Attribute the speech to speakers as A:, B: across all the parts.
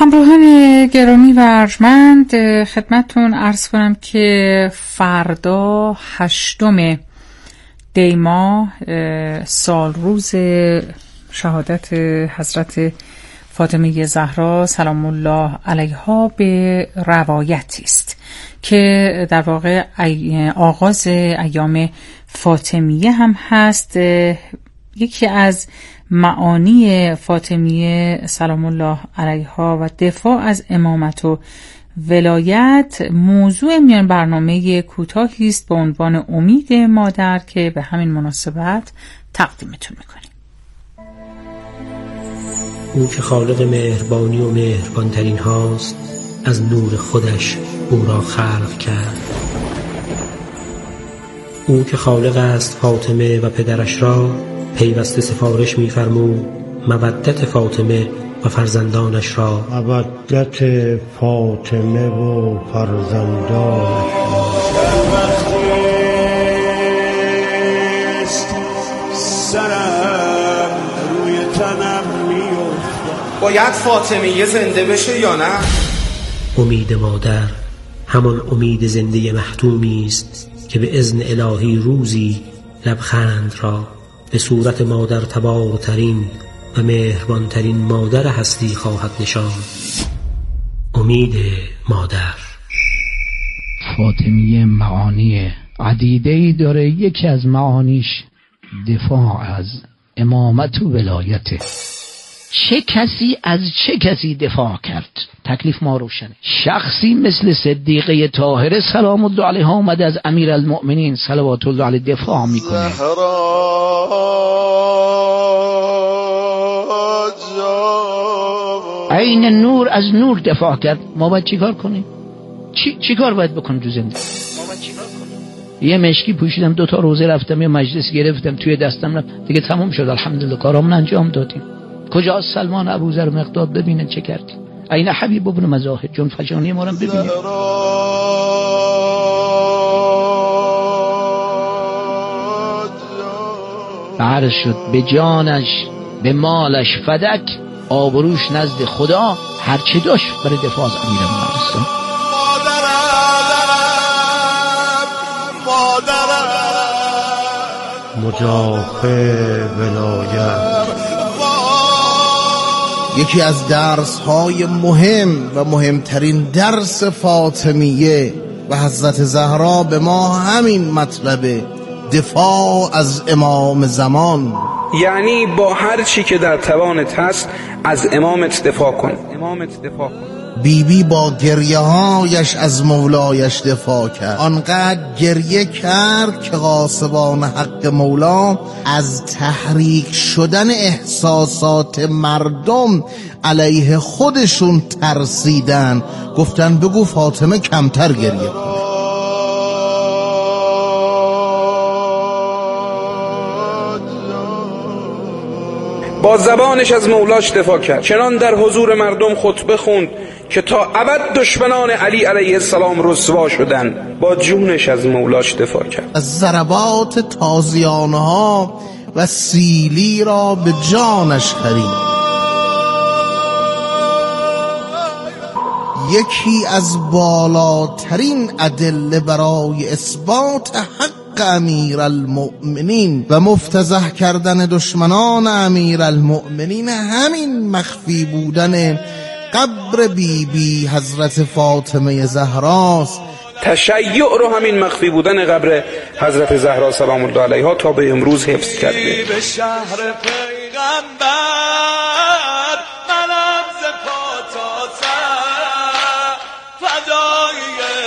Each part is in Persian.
A: همراهان گرامی و ارجمند، خدمتتون عرض کنم که فردا 8 دی ماه سال روز شهادت حضرت فاطمه زهرا سلام الله علیها به روایتی است که در واقع آغاز ایام فاطمیه هم هست. یکی از معانی فاطمیه سلام الله علیها و دفاع از امامت و ولایت موضوع میان برنامه کوتاهی است با عنوان امید مادر که به همین مناسبت تقدیمتون میکنیم.
B: او که خالق مهربانی و مهربانترین هاست، از نور خودش او را خلق کرد. او که خالق است فاطمه و پدرش را، پیوسته سفارش می‌فرمود مودت فاطمه و فرزندانش را.
C: مودت فاطمه و فرزندانش
D: سرم روی تنم میافتد.
E: باید فاطمیه زنده بشه یا نه؟
B: امید مادر همان امید زنده محتومی است که به اذن الهی روزی لبخند را به صورت مادر تبارترین و مهربانترین مادر هستی خواهد نشان. امید مادر.
F: فاطمیه معانی عدیده‌ای داره. یکی از معانیش دفاع از امامت و ولایته. چه کسی از چه کسی دفاع کرد؟ تکلیف ما روشنه. شخصی مثل صدیقه طاهره سلام الله علیها اومده از امیرالمؤمنین صلوات الله علیه دفاع میکنه. عین نور از نور دفاع کرد. ما باید چیکار کنیم؟ چی کار باید بکنیم تو زندگی؟ یه مشکی پوشیدم، 2 روزه رفتم، یه مجلس گرفتم توی دستم رفت، دیگه تموم شد الحمدلله، کارامون انجام دادیم. کجا سلمان ابوذر مقداد؟ ببینه چه کردی. عین حبیب ابن مزاحم جون فجانی ما رو ببینه. عرض شد به جانش به مالش فدک، آبروش نزد خدا هر چه داشت برای دفاع از امیرالمؤمنین.
C: مدافع ولایت.
G: یکی از درس‌های مهم و مهمترین درس فاطمیه و حضرت زهرا به ما همین مطلبه، دفاع از امام زمان.
E: یعنی با هر چی که در توانت هست از امامت دفاع کن.
G: بیبی با گریه هایش از مولایش دفاع کرد. آنقدر گریه کرد که غاصبان حق مولا از تحریک شدن احساسات مردم علیه خودشون ترسیدن، گفتن بگو فاطمه کمتر گریه کن.
E: با زبانش از مولاش دفاع کرد، چنان در حضور مردم خطبه خوند که تا ابد دشمنان علی علیه السلام رسوا شدن. با جونش از مولاش دفاع کرد.
G: از ضربات تازیانها و سیلی را به جانش خرید. یکی از بالاترین ادله برای اثبات حق امیرالمؤمنین و مفتضح کردن دشمنان امیرالمؤمنین همین مخفی بودن قبر بیبی حضرت فاطمه زهراست.
E: تشیع رو همین مخفی بودن قبر حضرت زهرا سلام الله علیها تا به امروز حفظ کرده.
D: به شهر پیغمبر منم ز پا تا سر فدای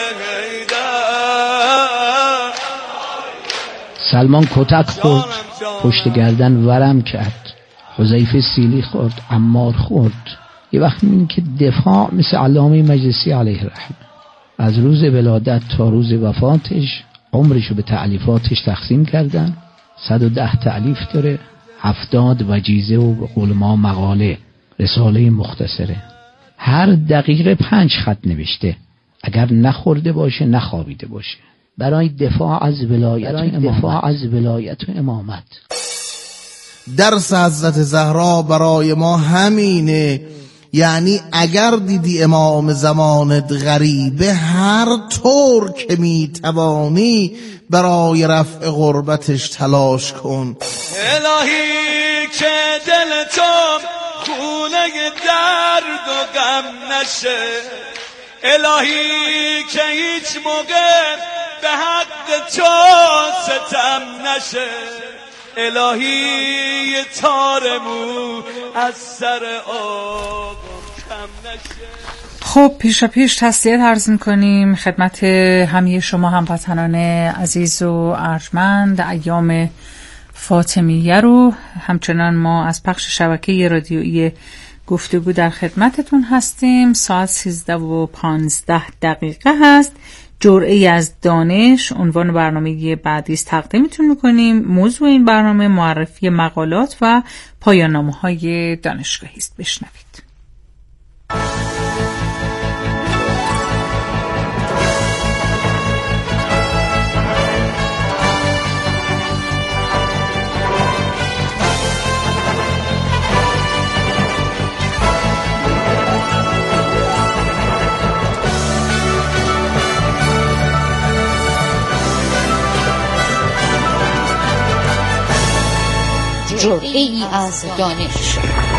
D: حیدر.
F: سلمان کتک خورد، پشت گردن ورم کرد، حذیفه سیلی خورد، عمار خورد. یه وقت می‌بینی که دفاع مثل علامه مجلسی علیه الرحمه از روز ولادت تا روز وفاتش عمرشو به تألیفاتش تقسیم کردن. 110 تألیف داره، 70 وجیزه و به قول ما مقاله، رساله مختصره. هر دقیقه 5 خط نوشته، اگر نخورده باشه نخوابیده باشه، برای دفاع از ولایت و امامت.
G: درس حضرت زهرا برای ما همینه یعنی اگر دیدی امام زمانت غریبه، هر طور که میتوانی برای رفع غربتش تلاش کن.
D: الهی که دل تو خونه درد و غم نشه، الهی که هیچ موقع به حق تو ستم نشه، الهی تارمو از سر آقا کم نشه.
A: خب پیش تسلیت عرض می‌کنیم خدمت همه شما هموطنان عزیز و ارجمند. ایام فاطمیه رو همچنان ما از پخش شبکه رادیویی گفتگو در خدمتتون هستیم. ساعت 13:15 هست. جرعه‌ای از دانش عنوان برنامه بعدی است تقدیمتون می‌کنیم. موضوع این برنامه معرفی مقالات و پایان‌نامه‌های دانشگاهی است. بشنوید.
H: جرعه‌ای از دانش.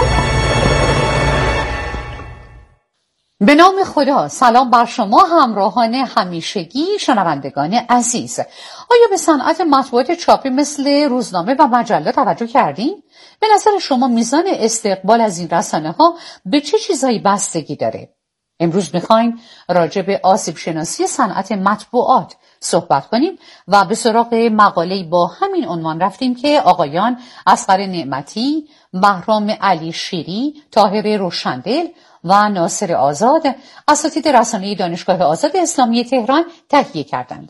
H: به نام خدا. سلام بر شما همراهان همیشگی شنوندگان عزیز. آیا به صنعت مطبوعات چاپی مثل روزنامه و مجله توجه کردین؟ به نظر شما میزان استقبال از این رسانه‌ها به چه چیزایی بستگی داره؟ امروز میخوایم راجع به آسیب شناسی صنعت مطبوعات صحبت کنیم و به سراغ مقاله‌ای با همین عنوان رفتیم که آقایان اصغر نعمتی، بهرام علی شیری، طاهر روشندل و ناصر آزاد، اساتید رسانه دانشگاه آزاد اسلامی تهران تهیه کردند.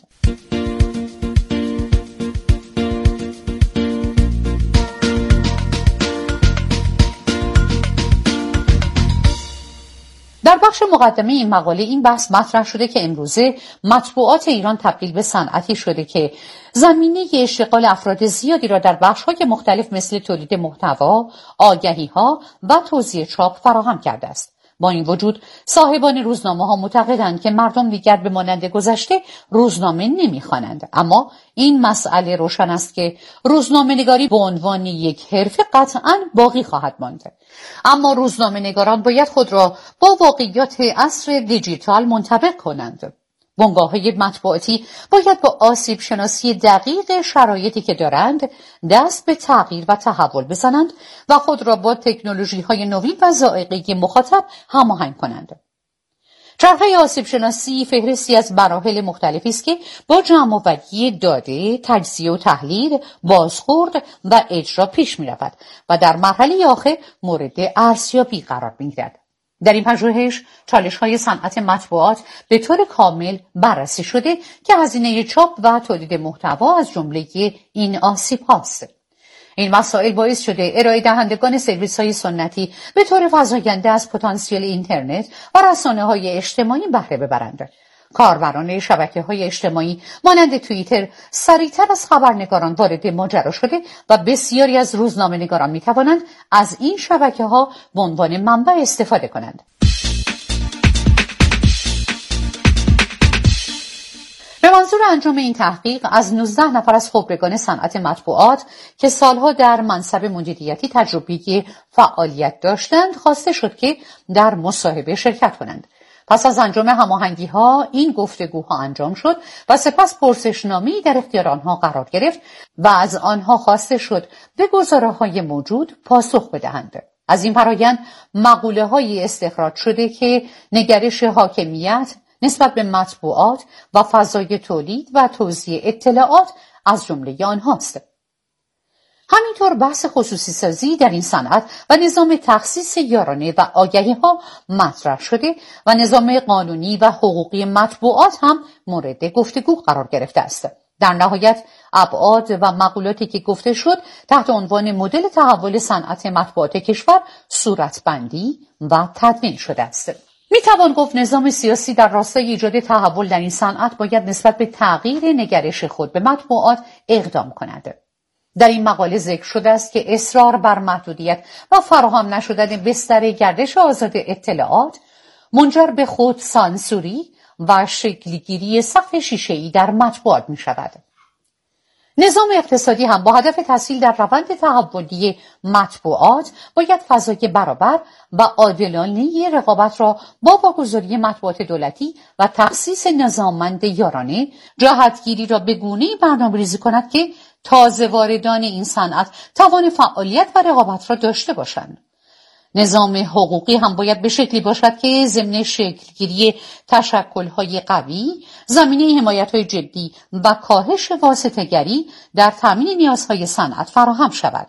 H: در بخش مقدمه این مقاله این بحث مطرح شده که امروزه مطبوعات ایران تبدیل به صنعتی شده که زمینه اشتغال افراد زیادی را در بخش‌های مختلف مثل تولید محتوا، آگهی‌ها و توزیع چاپ فراهم کرده است. با این وجود صاحبان روزنامه‌ها معتقدند که مردم دیگر به مانند گذشته روزنامه نمی‌خوانند، اما این مسئله روشن است که روزنامه‌نگاری به عنوان یک حرفه قطعاً باقی خواهد ماند. اما روزنامه‌نگاران باید خود را با واقعیات عصر دیجیتال منطبق کنند. بنگاه‌های مطبوعاتی باید با آسیب شناسی دقیق شرایطی که دارند دست به تغییر و تحول بزنند و خود را با تکنولوژی‌های نوین و ذائقه‌ی مخاطب هماهنگ کنند. چرخه آسیب شناسی فهرستی از مراحل مختلفی است که با جمع‌آوری داده، تجزیه و تحلیل، بازخورد و اجرا پیش می‌رود و در مرحله آخر مورد ارزیابی قرار می‌گیرد. در این پژوهش چالش‌های صنعت مطبوعات به طور کامل بررسی شده که هزینه چاپ و تولید محتوا از جمله این آسیب‌هاست. این مسائل باعث شده ارائه دهندگان سرویس‌های سنتی به طور فزاینده از پتانسیل اینترنت و رسانه‌های اجتماعی بهره ببرند. کاربران شبکه‌های اجتماعی مانند توییتر سریعتر از خبرنگاران وارد ماجرا شده و بسیاری از روزنامه‌نگاران می‌توانند از این شبکه‌ها به عنوان منبع استفاده کنند. به منظور انجام این تحقیق از 19 نفر از خبرگان صنعت مطبوعات که سالها در منصب مدیریتی تجربی فعالیت داشتند خواسته شد که در مصاحبه شرکت کنند. پس از انجام هماهنگی‌ها این گفتگوها انجام شد و سپس پرسشنامه‌ای در اختیار آنها قرار گرفت و از آنها خواسته شد به گزاره‌های موجود پاسخ بدهند. از این فرآیند مقوله‌هایی استخراج شده که نگرش حاکمیت نسبت به مطبوعات و فضای تولید و توزیع اطلاعات از جمله آنهاست. همینطور بحث خصوصی سازی در این صنعت و نظام تخصیص یارانه و آگهی‌ها مطرح شده و نظام قانونی و حقوقی مطبوعات هم مورد گفتگو قرار گرفته است. در نهایت ابعاد و مقولاتی که گفته شد تحت عنوان مدل تحول صنعت مطبوعات کشور صورتبندی و تدوین شده است. میتوان گفت نظام سیاسی در راستای ایجاد تحول در این صنعت باید نسبت به تغییر نگرش خود به مطبوعات اقدام کند. در این مقاله ذکر شده است که اصرار بر محدودیت و فراهم نشدن بستر گردش آزاد اطلاعات منجر به خود سانسوری و شکلگیری سقف شیشه‌ای در مطبوعات می شود. نظام اقتصادی هم با هدف تسهیل در روند تحولی مطبوعات باید فضای برابر و عادلانه رقابت را با واگذاری مطبوعات دولتی و تخصیص نظاممند یارانه جهتگیری را به گونه‌ای برنامه‌ریزی کند که تازه واردان این صنعت توان فعالیت و رقابت را داشته باشند. نظام حقوقی هم باید به شکلی باشد که ضمن شکلگیری تشکل‌های قوی، زمینه حمایت‌های جدی و کاهش واسطه‌گری در تامین نیازهای صنعت فراهم شود.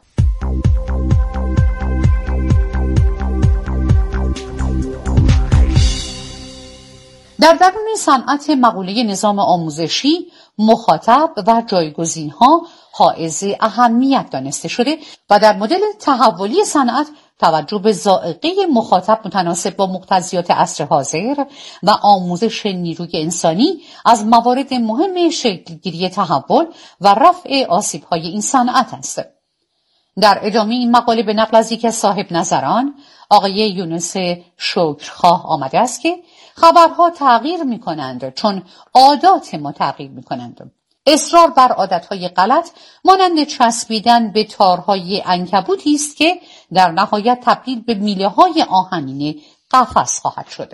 H: در درون صنعت مقوله نظام آموزشی مخاطب و جایگزین‌ها حائز اهمیت دانسته شده و در مدل تحولی صنعت توجه به ذائقه مخاطب متناسب با مقتضیات عصر حاضر و آموزش نیروی انسانی از موارد مهم شکلگیری تحول و رفع آسیب‌های این صنعت است. در ادامه این مقاله به نقل از یکی از صاحب نظران آقای یونس شکرخواه آمده است که خبرها تغییر می‌کنند چون عادات ما تغییر می‌کنند. اصرار بر عادتهای غلط مانند چسبیدن به تارهای عنکبوتی است که در نهایت تبدیل به میله‌های آهنین قفس خواهد شد.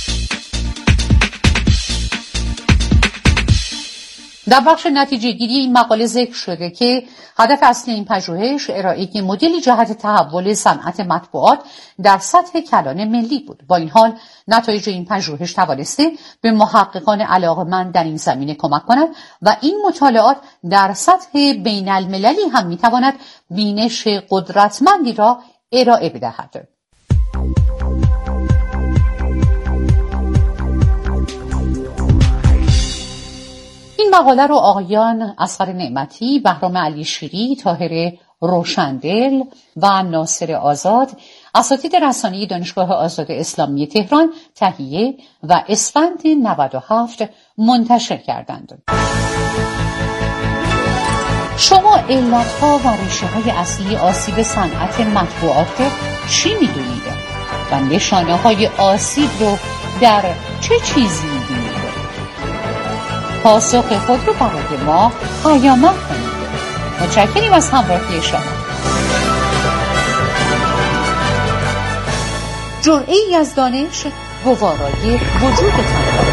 H: در بخش نتیجه گیری این مقاله ذکر شده که هدف اصلی این پژوهش ارائه مدلی جهت تحول صنعت مطبوعات در سطح کلان ملی بود. با این حال نتایج این پژوهش توانسته به محققان علاقه‌مند در این زمینه کمک کند و این مطالعات در سطح بین المللی هم میتواند بینش قدرتمندی را ارائه بدهد. این مقاله رو آقایان اصغر نعمتی، بهرام علی شیری، طاهر روشندل و ناصر آزاد، اساتید رسانه‌ای دانشگاه آزاد اسلامی تهران تهیه و اسفند 97 منتشر کردند. شما علت‌ها و ریشه‌های اصلی آسیب صنعت مطبوعات چی می‌دونید؟ و نشانه‌های آسیب رو در چه چیزی می‌دونید؟ پاسخ خود رو برای ما پیامک کنید. متشکریم از همراهی شما. جرعه‌ای از دانش گوارای وجودتان را.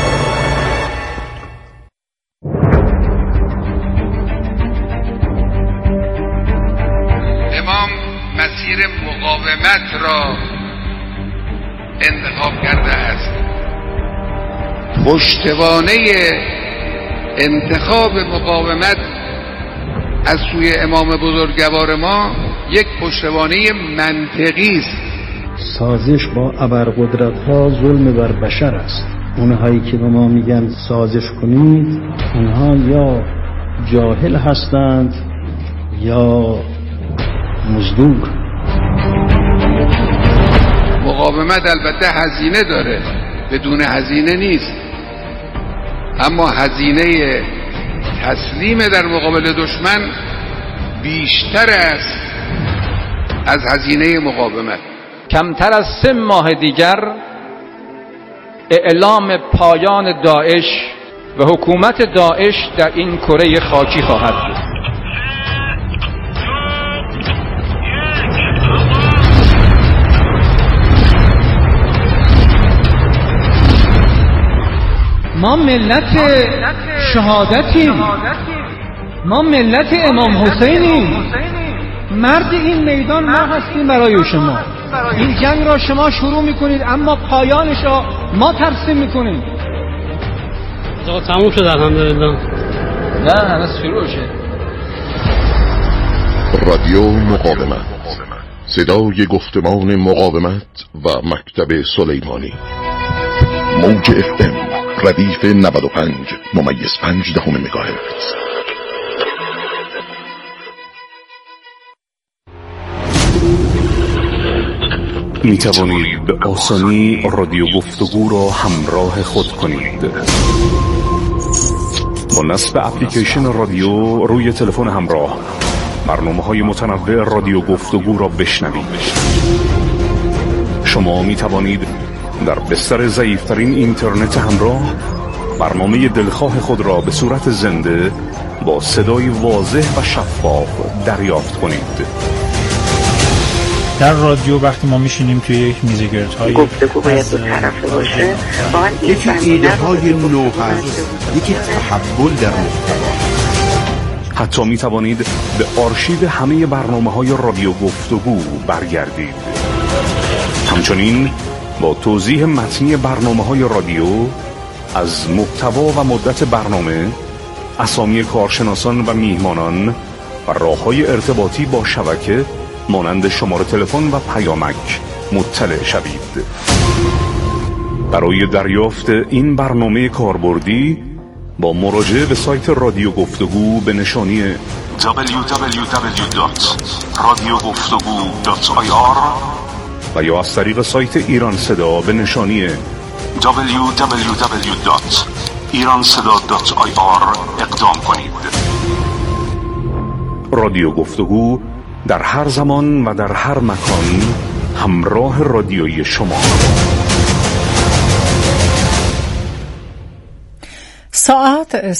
E: امام مسیر مقاومت را انتخاب کرده است. پشتوانه انتخاب مقاومت از سوی امام بزرگوار ما یک پشتوانه منطقی است.
I: سازش با ابرقدرت‌ها ظلم بر بشر است. اونهایی که به ما میگن سازش کنید، اونها یا جاهل هستند یا مزدور.
E: مقاومت البته هزینه داره، بدون هزینه نیست، اما هزینه تسلیم در مقابل دشمن بیشتر است از هزینه مقاومت.
J: کمتر از 3 ماه دیگر اعلام پایان داعش و حکومت داعش در این کره خاکی خواهد بود.
K: ما ملت شهادتیم، ما ملت امام حسینیم، مرد این میدان ما هستیم برای شما. این جنگ را شما شروع میکنید اما پایانش را ما ترسیم میکنیم.
L: آقا تموم شد الحمدلله.
J: نه هنوز شروع شد.
M: رادیو مقاومت، صدای گفتمان مقاومت و مکتب سلیمانی. موج FM ردیف 95.5 مگاهرتز.
N: می توانید به آسانی رادیو گفتگو را همراه خود کنید. با نصب اپلیکیشن رادیو روی تلفن همراه برنامه‌های متنوع رادیو گفتگو را بشنوید. شما می توانید در بستر ضعیف‌ترین اینترنت همراه برنامه دلخواه خود را به صورت زنده با صدای واضح و شفاف دریافت کنید.
O: در رادیو وقتی ما میشینیم توی یک میز گردهای
P: گفتگو باید دو طرفه باشه،
Q: یکی ایده های نو هست، یکی تحول در محتوا.
N: حتی می توانید به آرشیو همه برنامه‌های رادیو گفتگو برگردید. همچنین با توضیح متنی برنامه‌های رادیو از محتوا و مدت برنامه، اسامی کارشناسان و میهمانان و راه‌های ارتباطی با شبکه مانند شماره تلفن و پیامک مطلع شوید. برای دریافت این برنامه کاربردی با مراجعه به سایت رادیو گفتگو به نشانی www.radiogoftgu.ir و یا از طریق سایت ایران صدا به نشانی www.iranseda.ir اقدام کنید. رادیو گفتگو در هر زمان و در هر مکان همراه رادیویی شما.
A: ساعت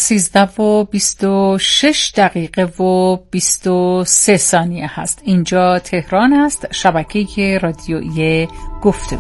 A: 13:26 و 23 ثانیه هست. اینجا تهران است، شبکه رادیویی گفتگو.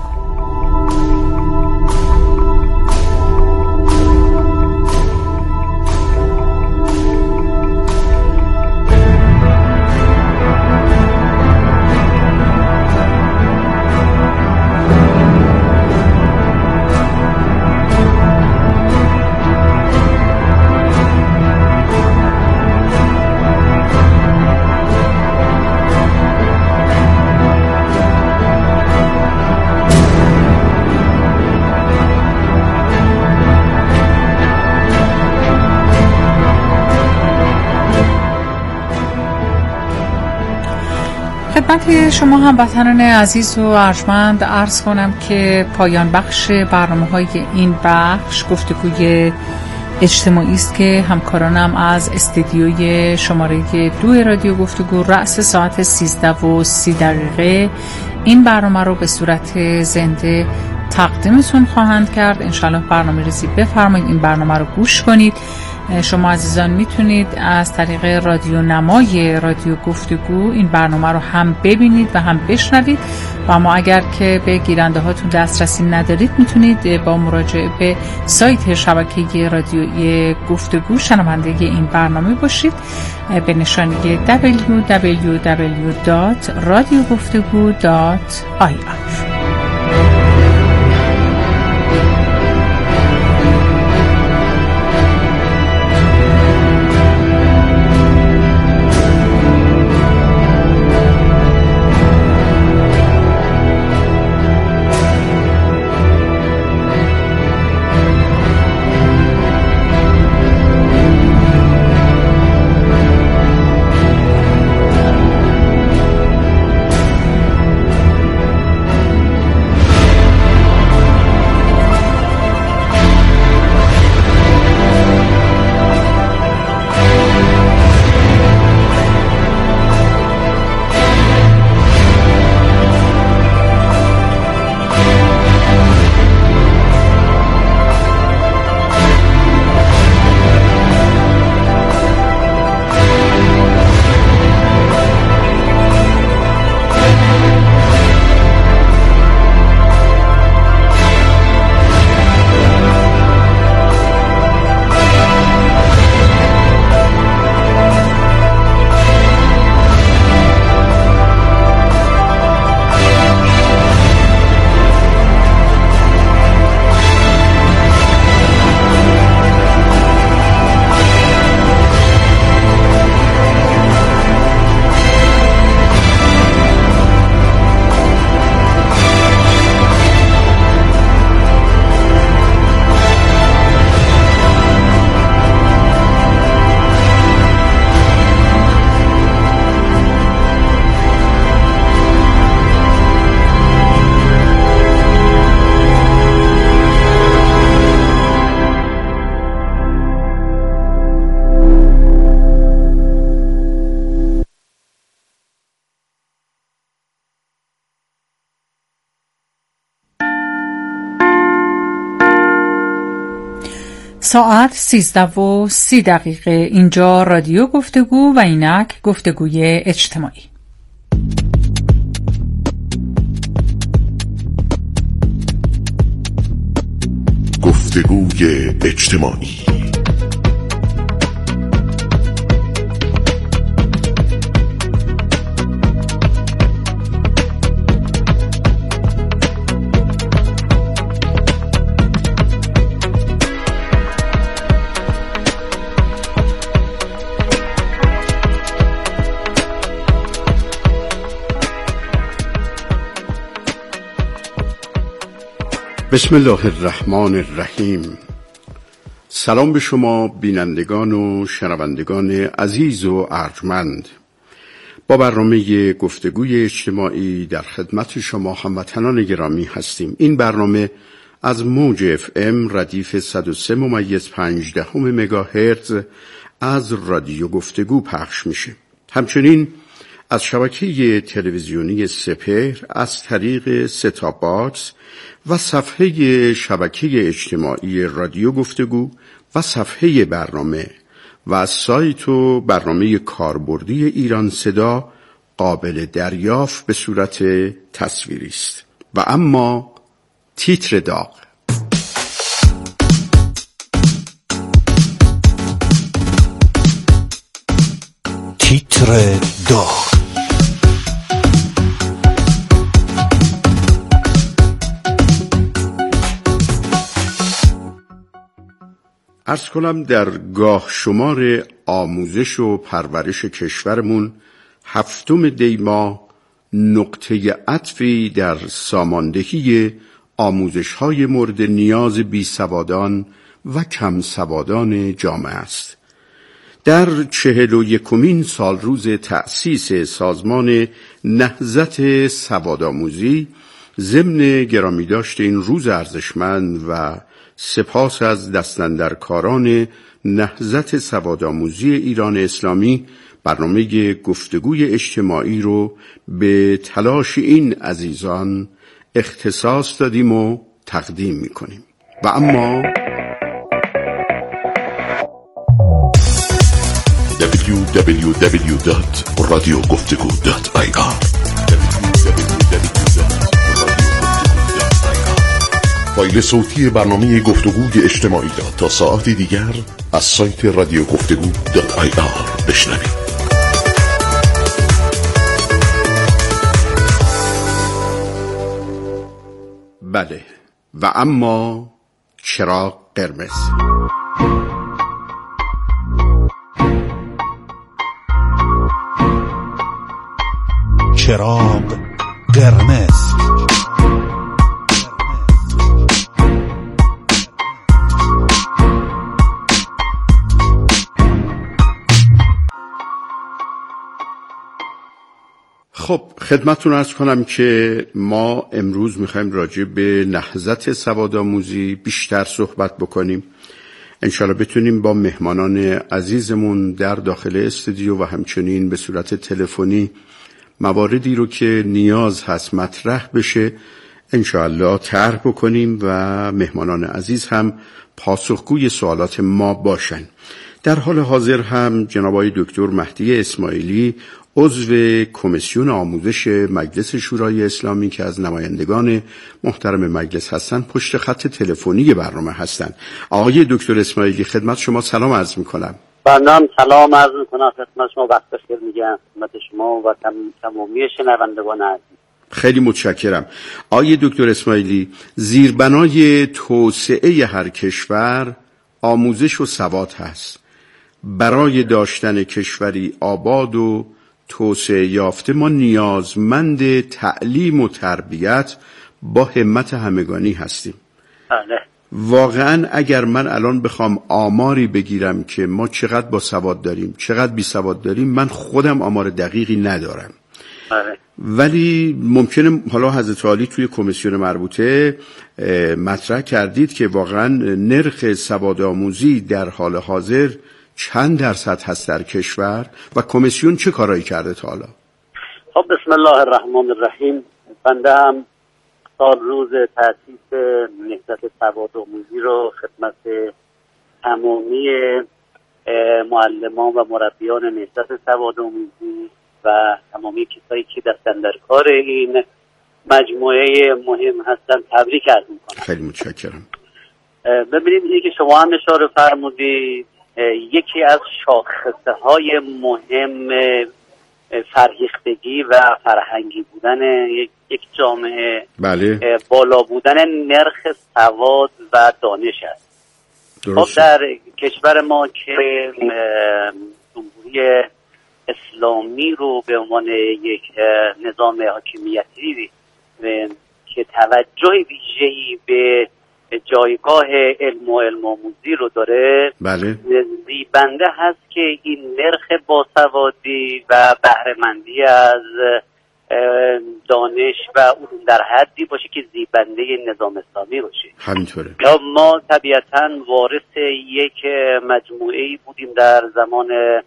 A: خدمت شما هموطنان عزیز و ارجمند عرض کنم که پایان بخش برنامه‌های این بخش گفتگوی اجتماعی است که همکارانم از استدیوی شماره 2 رادیو گفتگو رأس ساعت 13:30 این برنامه رو به صورت زنده تقدیمتون خواهند کرد. انشالله برنامه ریزی بفرمایید، این برنامه رو گوش کنید. شما عزیزان میتونید از طریق رادیو نمای رادیو گفتگو این برنامه رو هم ببینید و هم بشنوید و اما اگر که به گیرنده هاتون دسترسی ندارید میتونید با مراجعه به سایت شبکه رادیویی گفتگو شنونده این برنامه باشید به نشانی www.radiogoftegu.ir. ساعت 13:30 اینجا رادیو گفتگو و اینک گفتگوی اجتماعی.
M: گفتگوی اجتماعی.
Q: بسم الله الرحمن الرحیم. سلام به شما بینندگان و شنوندگان عزیز و ارجمند. با برنامه گفتگوی اجتماعی در خدمت شما هموطنان گرامی هستیم. این برنامه از موج FM ردیف 103.5 مگاهرتز از رادیو گفتگو پخش میشه. همچنین از شبکه تلویزیونی سپهر از طریق ست-آپ باکس و صفحه شبکه اجتماعی رادیو گفتگو و صفحه برنامه و از سایت و برنامه کاربردی ایران صدا قابل دریافت به صورت تصویری است. و اما تیتر داغ.
M: تیتر داغ.
Q: عرض کنم در گاه شمار آموزش و پرورش کشورمون 7 دی ماه نقطه عطفی در ساماندهی آموزش‌های مورد نیاز بیسوادان و کم سوادان جامعه است. در 41مین سالروز تأسیس سازمان نهضت سوادآموزی ضمن گرامی داشت این روز ارزشمند و سپاس از دستاندرکاران نهضت سوادآموزی ایران اسلامی، برنامه گفتگوی اجتماعی رو به تلاش این عزیزان اختصاص دادیم و تقدیم میکنیم. و اما
M: www.radiogoftego.ir فایل صوتی برنامه گفتگوی اجتماعی را تا ساعتی دیگر از سایت radiogoftego.ir بشنوید.
Q: بله، و اما چراغ قرمز.
M: چراغ قرمز.
Q: خب خدمتتون عرض کنم که ما امروز میخوایم راجع به نهضت سوادآموزی بیشتر صحبت بکنیم. انشالله بتونیم با مهمانان عزیزمون در داخل استودیو و همچنین به صورت تلفنی مواردی رو که نیاز هست مطرح بشه انشالله طرح بکنیم و مهمانان عزیز هم پاسخگوی سوالات ما باشن. در حال حاضر هم جناب آقای دکتر مهدی اسماعیلی عضو کمیسیون آموزش مجلس شورای اسلامی که از نمایندگان محترم مجلس هستن پشت خط تلفنی برنامه هستن. آقای دکتر اسماعیلی خدمت شما سلام عرض میکنم.
L: بنام سلام عرض میکنم خدمت شما، وقت بخیر میگم خدمت شما و تمامی شنوندگان عزیز.
Q: خیلی متشکرم. آقای دکتر اسماعیلی، زیربنای توسعه هر کشور آموزش و سواد هست. برای داشتن کشوری آباد و توسعه یافته ما نیازمند تعلیم و تربیت با همت همگانی هستیم.
L: بله.
Q: واقعا اگر من الان بخوام آماری بگیرم که ما چقدر با سواد داریم چقدر بی سواد داریم، من خودم آمار دقیقی ندارم.
L: بله.
Q: ولی ممکنه حالا حضرت عالی توی کمیسیون مربوطه مطرح کردید که واقعا نرخ سوادآموزی در حال حاضر چند درصد هست در کشور و کمیسیون چه کارایی کرده تا حالا؟
L: خب بسم الله الرحمن الرحیم. بنده هم سال روز تأسیس نهضت سوادآموزی رو خدمت تمامی معلمان و مربیان نهضت سوادآموزی و تمامی کسایی که دستن در کار این مجموعه مهم هستن تبریک عرض می‌کنم.
Q: خیلی متشکرم.
L: ببینید اینی که شما هم اشاره فرمودید یکی از شاخصه‌های مهم فرهیختگی و فرهنگی بودن یک جامعه
Q: بله.
L: بالا بودن نرخ سواد و دانش است. خب در کشور ما که جمهوری اسلامی رو به عنوان یک نظام حاکمیتی که توجه ویژه‌ای به جایگاه علم و علم آموزی رو داره،
Q: بله.
L: زیبنده هست که این نرخ باسوادی و بهره‌مندی از دانش و علوم در حدی باشه که زیبنده نظام اسلامی باشه.
Q: همینطوره.
L: ما طبیعتاً وارث یک مجموعه‌ای بودیم در زمان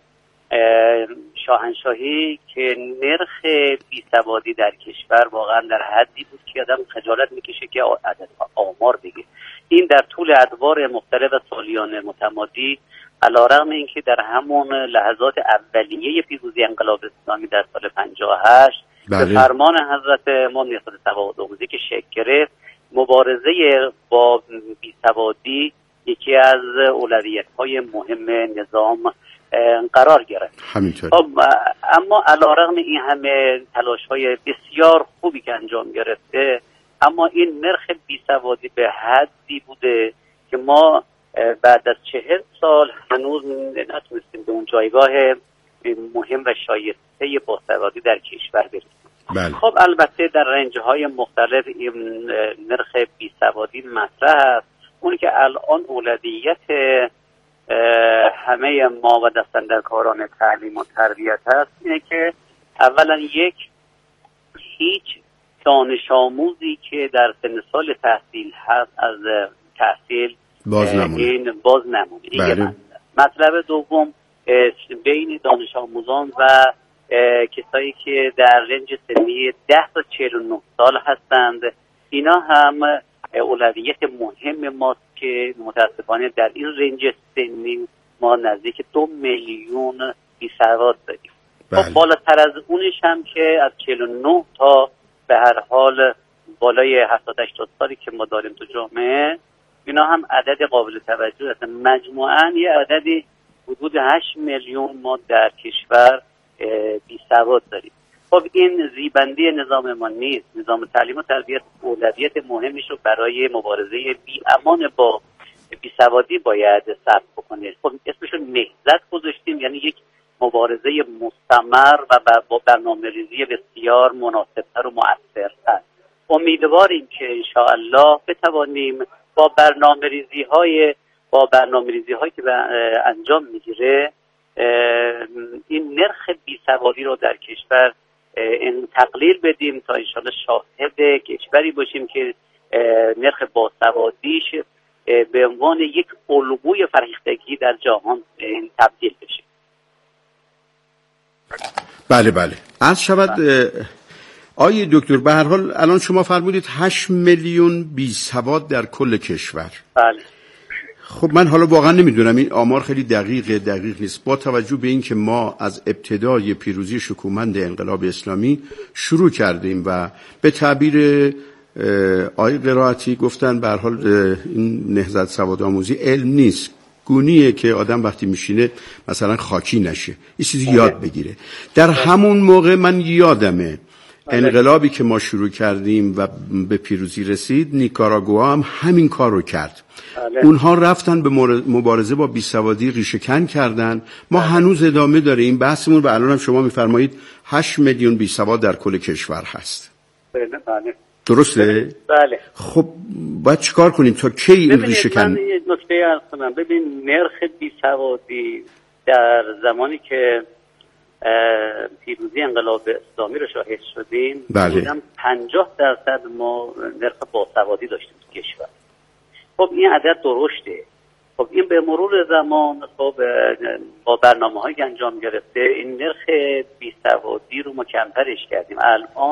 L: شاهنشاهی که نرخ بیسوادی در کشور واقعا در حدی بود که آدم خجالت میکشه که عدد آمار بگه. این در طول ادوار مختلف و سالیان متمادی علیرغم اینکه در همون لحظات اولیه پیروزی انقلاب اسلامی در سال 58 به فرمان حضرت امام نهضت سوادآموزی که شکل گرفت، مبارزه با بیسوادی یکی از اولویت‌های مهم نظام قرار گرفت.
Q: همینطور.
L: اما علیرغم این همه تلاش‌های بسیار خوبی که انجام گرفته، اما این نرخ بیسوادی به حدی بوده که ما بعد از 40 سال هنوز نتونستیم به اون جایگاه مهم و شایسته باسوادی در کشور برسیم.
Q: بله.
L: خب البته در رنج‌های مختلف این نرخ بیسوادی مطرح است. اونی که الان اولویت همه ما و دستاندرکاران تعلیم و تربیت هست اینه که اولا هیچ دانش آموزی که در سن سال تحصیل هست از تحصیل باز نمونه.
Q: بله.
L: مطلب دوم بین دانش آموزان و کسایی که در رنج سنی 10 تا 49 سال هستند، اینا هم اولویت مهم ماست که متاسفانه در این رنج سنی ما نزدیک 2 میلیون بیسواد داریم. خب بالاتر از اونش هم که از 49 تا به هر حال بالای 70-80 سالی که ما داریم تو جامعه، اینا هم عدد قابل توجه هستن. مجموعاً یه عددی حدود 8 میلیون ما در کشور بیسواد داریم. خب این زیبندی نظام ما نیست. نظام تعلیم و تربیت اولویت مهمیش رو برای مبارزه بی‌امان با بیسوادی باید ثبت بکنه. خب اسمش رو نهضت گذاشتیم، یعنی یک مبارزه مستمر و با برنامه‌ریزی بسیار مناسب‌تر و مؤثرتر. امیدواریم که انشاءالله بتوانیم با برنامه‌ریزی‌هایی که انجام میگیره این نرخ بیسوادی رو در کشور تقلیل بدیم تا انشاءالله شاهد کشوری باشیم که نرخ باسوادیش به عنوان یک الگوی فرهیختگی در جهان تبدیل بشه.
Q: بله بله. عرض شود آیه دکتر، به هر حال الان شما فرمودید 8 میلیون بیسواد در کل کشور.
L: بله.
Q: خب من حالا واقعا نمیدونم این آمار خیلی دقیق نیست، با توجه به این که ما از ابتدای پیروزی شکوهمند انقلاب اسلامی شروع کردیم و به تعبیر آیه قرائتی گفتن به هر حال این نهضت سوادآموزی علم نیست، گونیه که آدم وقتی میشینه مثلا خاکی نشه، این چیزی یاد بگیره. در همون موقع من یادمه انقلابی که ما شروع کردیم و به پیروزی رسید، نیکاراگوآ هم همین کار رو کرد. اونها رفتن به مبارزه با بیسوادی ریشه‌کن کردن. ما هنوز ادامه داره این بحثمون و الان هم شما میفرمایید 8 میلیون بیسواد در کل کشور هست.
L: بله.
Q: درسته؟
L: بله.
Q: خب باید چیکار کنیم تا کی این ریشه‌کن؟
L: من یه نکته عرض کنم. ببین نرخ بیسوادی در زمانی که پیروزی انقلاب اسلامی رو شاهد شدیم،
Q: بله.
L: 50% ما نرخ باسوادی داشتیم تو کشور. خب این عدد درشته. خب این به مرور زمان خب با برنامه‌هایی که انجام گرفته این نرخ بیسوادی رو ما کمترش کردیم. الان